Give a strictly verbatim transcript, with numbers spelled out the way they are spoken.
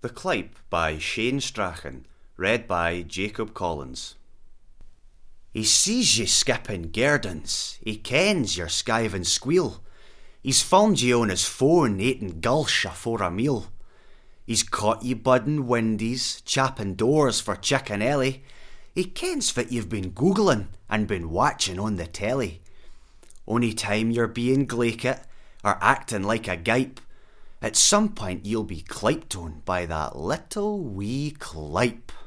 The Clype by Shane Strachan, read by Jacob Collins. He sees ye skipping gardens, he kens your skiving squeal. He's found ye on his phone eating gulch afore a meal. He's caught ye budding windies, chapping doors for chicken ellie. He kens that you've been googling and been watching on the telly. Ony time you're being glaikit or acting like a gype, at some point you'll be clyped on by that little wee clype.